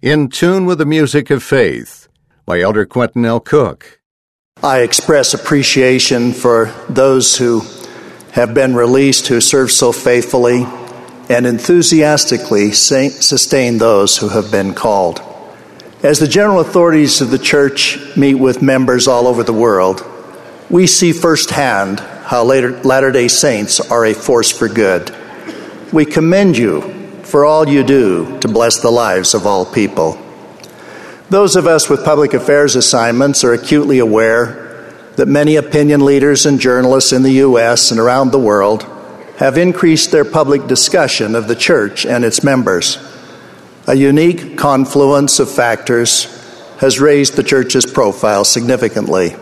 In Tune with the Music of Faith by Elder Quentin L. Cook. I express appreciation for those who have been released, who serve so faithfully, and enthusiastically sustain those who have been called. As the general authorities of the church meet with members all over the world, we see firsthand how Latter-day Saints are a force for good. We commend you for all you do to bless the lives of all people. Those of us with public affairs assignments are acutely aware that many opinion leaders and journalists in the U.S. and around the world have increased their public discussion of the church and its members. A unique confluence of factors has raised the church's profile significantly.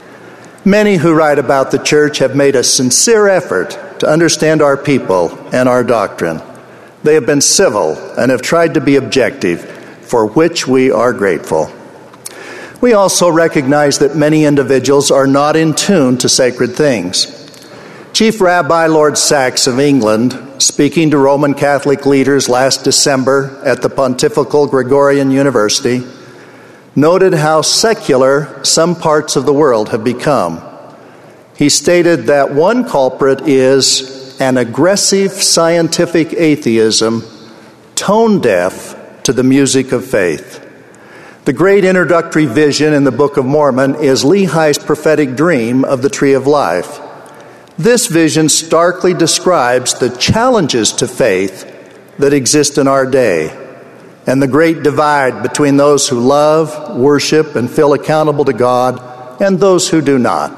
Many who write about the church have made a sincere effort to understand our people and our doctrine. They have been civil and have tried to be objective, for which we are grateful. We also recognize that many individuals are not in tune to sacred things. Chief Rabbi Lord Sachs of England, speaking to Roman Catholic leaders last December at the Pontifical Gregorian University, noted how secular some parts of the world have become. He stated that one culprit is an aggressive scientific atheism, tone deaf to the music of faith. The great introductory vision in the Book of Mormon is Lehi's prophetic dream of the tree of life. This vision starkly describes the challenges to faith that exist in our day, and the great divide between those who love, worship, and feel accountable to God, and those who do not.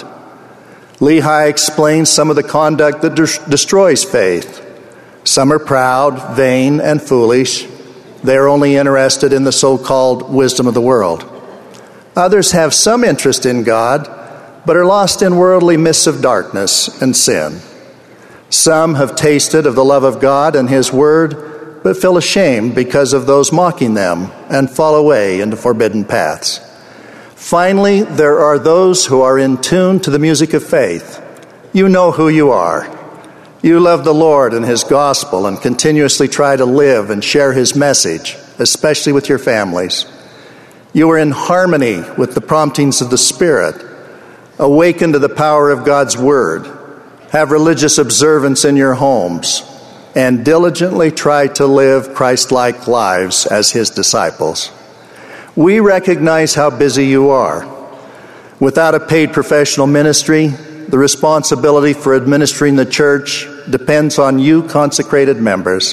Lehi explains some of the conduct that destroys faith. Some are proud, vain, and foolish. They are only interested in the so-called wisdom of the world. Others have some interest in God, but are lost in worldly mists of darkness and sin. Some have tasted of the love of God and His Word, but feel ashamed because of those mocking them and fall away into forbidden paths. Finally, there are those who are in tune to the music of faith. You know who you are. You love the Lord and His gospel and continuously try to live and share His message, especially with your families. You are in harmony with the promptings of the Spirit, awaken to the power of God's Word, have religious observance in your homes, and diligently try to live Christ-like lives as His disciples. We recognize how busy you are. Without a paid professional ministry, the responsibility for administering the church depends on you consecrated members.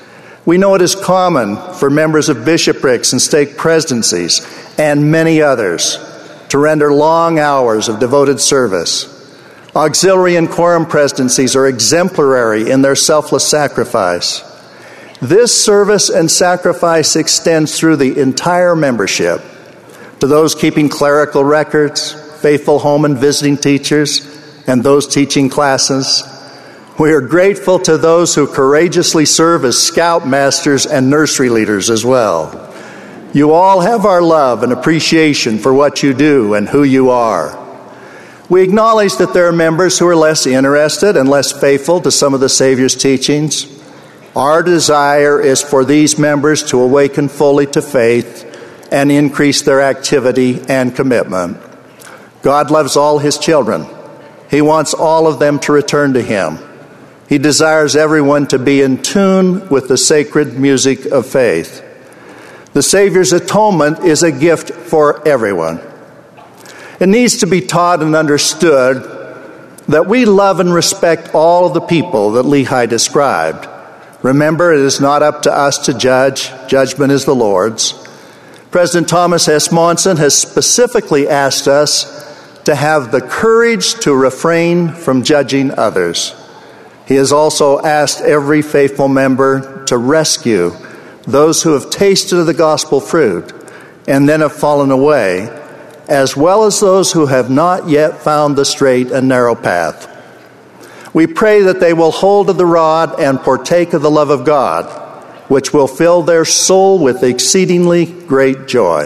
We know it is common for members of bishoprics and stake presidencies and many others to render long hours of devoted service. Auxiliary and quorum presidencies are exemplary in their selfless sacrifice. This service and sacrifice extends through the entire membership, to those keeping clerical records, faithful home and visiting teachers, and those teaching classes. We are grateful to those who courageously serve as scoutmasters and nursery leaders as well. You all have our love and appreciation for what you do and who you are. We acknowledge that there are members who are less interested and less faithful to some of the Savior's teachings. Our desire is for these members to awaken fully to faith and increase their activity and commitment. God loves all His children. He wants all of them to return to Him. He desires everyone to be in tune with the sacred music of faith. The Savior's atonement is a gift for everyone. It needs to be taught and understood that we love and respect all of the people that Lehi described. Remember, it is not up to us to judge. Judgment is the Lord's. President Thomas S. Monson has specifically asked us to have the courage to refrain from judging others. He has also asked every faithful member to rescue those who have tasted of the gospel fruit and then have fallen away, as well as those who have not yet found the straight and narrow path. We pray that they will hold to the rod and partake of the love of God, which will fill their soul with exceedingly great joy.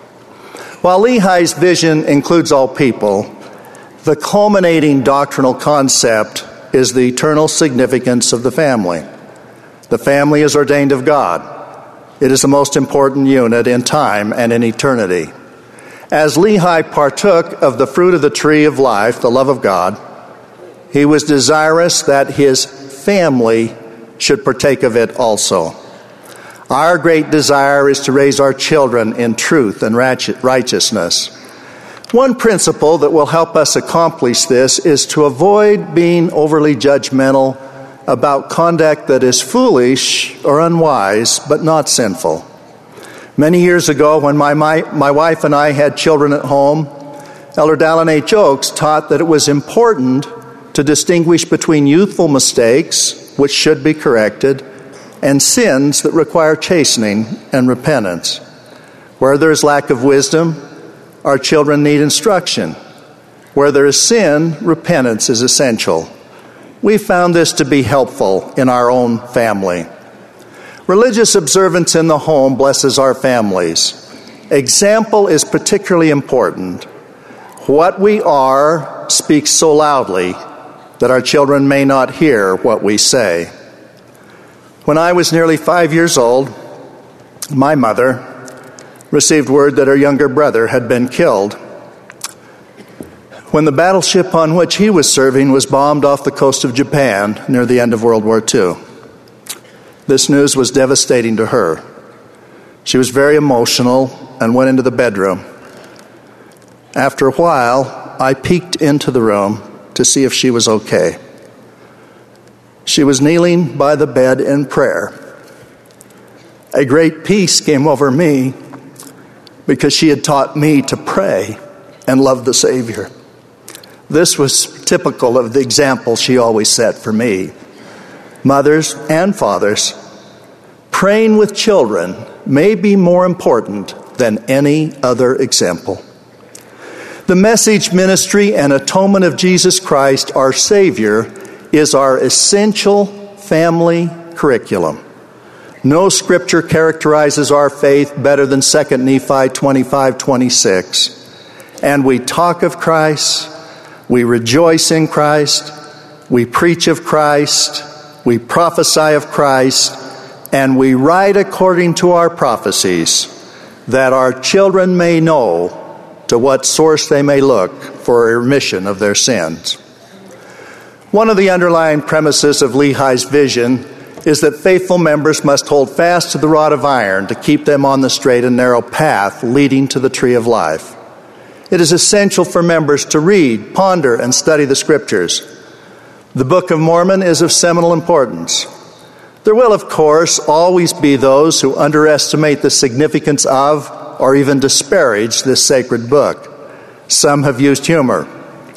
While Lehi's vision includes all people, the culminating doctrinal concept is the eternal significance of the family. The family is ordained of God. It is the most important unit in time and in eternity. As Lehi partook of the fruit of the tree of life, the love of God, he was desirous that his family should partake of it also. Our great desire is to raise our children in truth and righteousness. One principle that will help us accomplish this is to avoid being overly judgmental about conduct that is foolish or unwise, but not sinful. Many years ago, when my wife and I had children at home, Elder Dallin H. Oaks taught that it was important to distinguish between youthful mistakes, which should be corrected, and sins that require chastening and repentance. Where there is lack of wisdom, our children need instruction. Where there is sin, repentance is essential. We found this to be helpful in our own family. Religious observance in the home blesses our families. Example is particularly important. What we are speaks so loudly that our children may not hear what we say. When I was nearly 5 years old, my mother received word that her younger brother had been killed when the battleship on which he was serving was bombed off the coast of Japan near the end of World War II. This news was devastating to her. She was very emotional and went into the bedroom. After a while, I peeked into the room to see if she was okay. She was kneeling by the bed in prayer. A great peace came over me because she had taught me to pray and love the Savior. This was typical of the example she always set for me. Mothers and fathers, praying with children may be more important than any other example. The message, ministry, and atonement of Jesus Christ, our Savior, is our essential family curriculum. No scripture characterizes our faith better than 2 Nephi 25:26. And we talk of Christ, we rejoice in Christ, we preach of Christ, we prophesy of Christ, and we write according to our prophecies, that our children may know to what source they may look for a remission of their sins. One of the underlying premises of Lehi's vision is that faithful members must hold fast to the rod of iron to keep them on the straight and narrow path leading to the tree of life. It is essential for members to read, ponder, and study the Scriptures. The Book of Mormon is of seminal importance. There will, of course, always be those who underestimate the significance of or even disparage this sacred book. Some have used humor.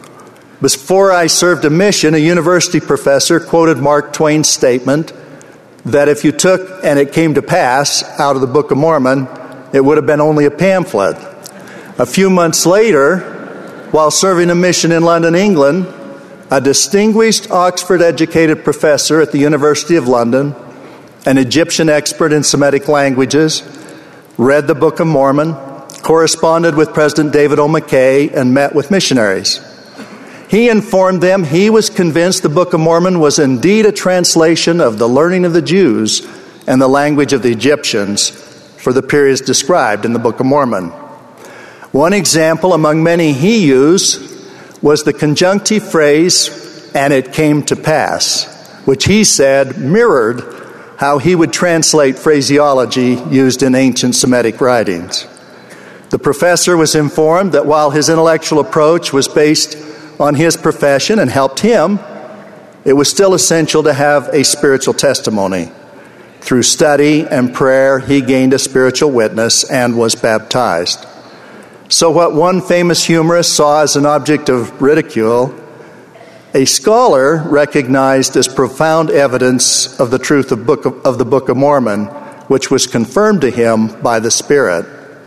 Before I served a mission, a university professor quoted Mark Twain's statement that if you took "and it came to pass" out of the Book of Mormon, it would have been only a pamphlet. A few months later, while serving a mission in London, England, a distinguished Oxford-educated professor at the University of London, an Egyptian expert in Semitic languages, read the Book of Mormon, corresponded with President David O. McKay, and met with missionaries. He informed them he was convinced the Book of Mormon was indeed a translation of the learning of the Jews and the language of the Egyptians for the periods described in the Book of Mormon. One example among many he used was the conjunctive phrase, "and it came to pass," which he said mirrored how he would translate phraseology used in ancient Semitic writings. The professor was informed that while his intellectual approach was based on his profession and helped him, it was still essential to have a spiritual testimony. Through study and prayer, he gained a spiritual witness and was baptized. So what one famous humorist saw as an object of ridicule, a scholar recognized as profound evidence of the truth of the Book of Mormon, which was confirmed to him by the Spirit.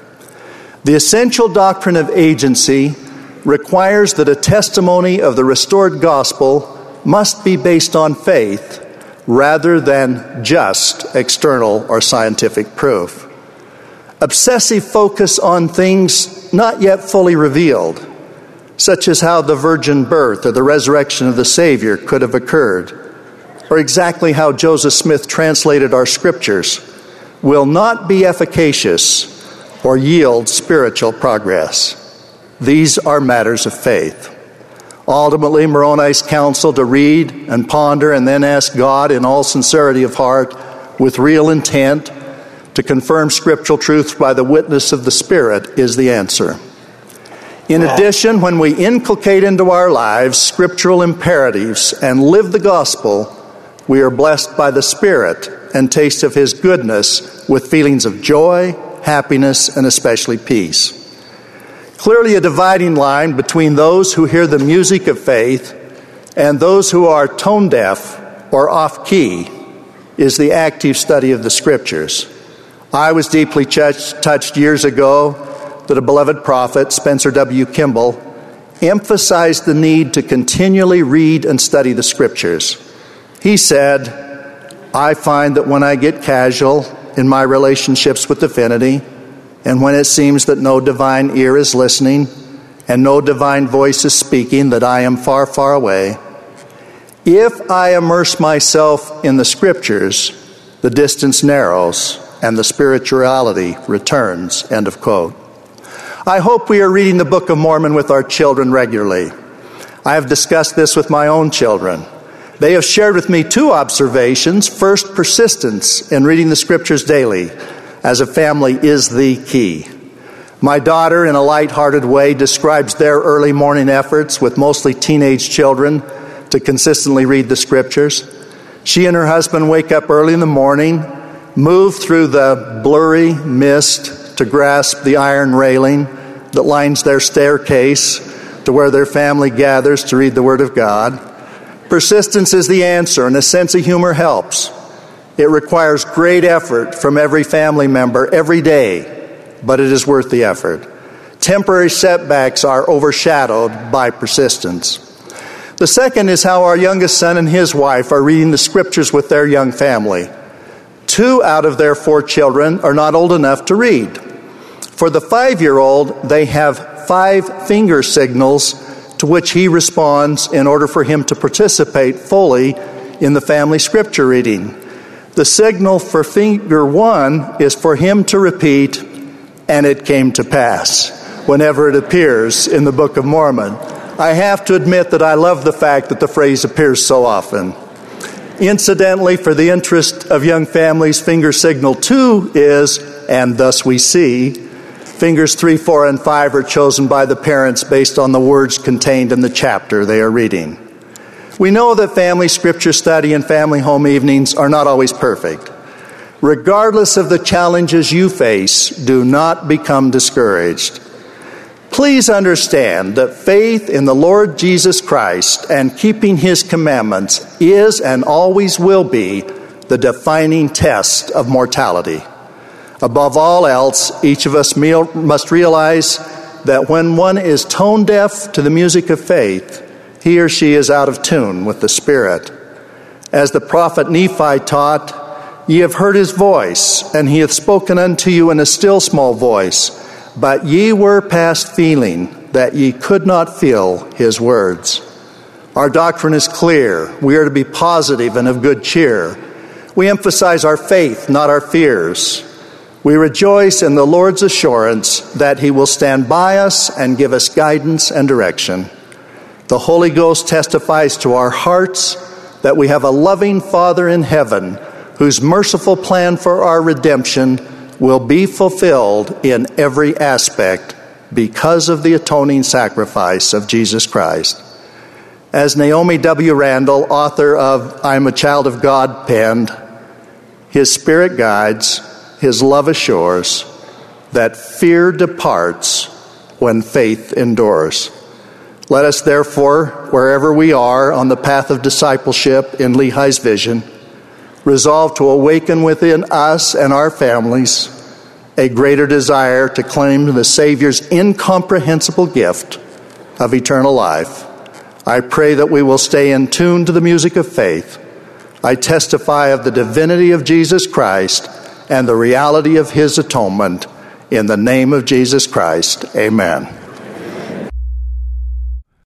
The essential doctrine of agency requires that a testimony of the restored gospel must be based on faith rather than just external or scientific proof. Obsessive focus on things not yet fully revealed, such as how the virgin birth or the resurrection of the Savior could have occurred, or exactly how Joseph Smith translated our scriptures, will not be efficacious or yield spiritual progress. These are matters of faith. Ultimately, Moroni's counsel to read and ponder and then ask God in all sincerity of heart with real intent to confirm scriptural truth by the witness of the Spirit is the answer. In addition, when we inculcate into our lives scriptural imperatives and live the gospel, we are blessed by the Spirit and taste of His goodness with feelings of joy, happiness, and especially peace. Clearly, a dividing line between those who hear the music of faith and those who are tone deaf or off key is the active study of the Scriptures. I was deeply touched years ago that a beloved prophet, Spencer W. Kimball, emphasized the need to continually read and study the Scriptures. He said, "I find that when I get casual in my relationships with divinity, and when it seems that no divine ear is listening and no divine voice is speaking, that I am far, far away, if I immerse myself in the Scriptures, the distance narrows and the spirituality returns." End of quote. I hope we are reading the Book of Mormon with our children regularly. I have discussed this with my own children. They have shared with me two observations. First, persistence in reading the Scriptures daily as a family is the key. My daughter, in a light-hearted way, describes their early morning efforts with mostly teenage children to consistently read the Scriptures. She and her husband wake up early in the morning, move through the blurry mist to grasp the iron railing that lines their staircase to where their family gathers to read the Word of God. Persistence is the answer, and a sense of humor helps. It requires great effort from every family member every day, but it is worth the effort. Temporary setbacks are overshadowed by persistence. The second is how our youngest son and his wife are reading the Scriptures with their young family. 2 out of their 4 children are not old enough to read. For the 5-year-old, they have 5 finger signals to which he responds in order for him to participate fully in the family Scripture reading. The signal for finger 1 is for him to repeat, "And it came to pass," whenever it appears in the Book of Mormon. I have to admit that I love the fact that the phrase appears so often. Incidentally, for the interest of young families, finger signal 2 is, "And thus we see." Fingers 3, 4, and 5 are chosen by the parents based on the words contained in the chapter they are reading. We know that family Scripture study and family home evenings are not always perfect. Regardless of the challenges you face, do not become discouraged. Please understand that faith in the Lord Jesus Christ and keeping His commandments is and always will be the defining test of mortality. Above all else, each of us must realize that when one is tone deaf to the music of faith, he or she is out of tune with the Spirit. As the prophet Nephi taught, "Ye have heard His voice, and He hath spoken unto you in a still small voice, but ye were past feeling, that ye could not feel His words." Our doctrine is clear. We are to be positive and of good cheer. We emphasize our faith, not our fears. We rejoice in the Lord's assurance that He will stand by us and give us guidance and direction. The Holy Ghost testifies to our hearts that we have a loving Father in heaven whose merciful plan for our redemption will be fulfilled in every aspect because of the atoning sacrifice of Jesus Christ. As Naomi W. Randall, author of "I'm a Child of God," penned, His Spirit guides, His love assures, that fear departs when faith endures. Let us therefore, wherever we are on the path of discipleship in Lehi's vision, resolve to awaken within us and our families a greater desire to claim the Savior's incomprehensible gift of eternal life. I pray that we will stay in tune to the music of faith. I testify of the divinity of Jesus Christ and the reality of His atonement. In the name of Jesus Christ, amen.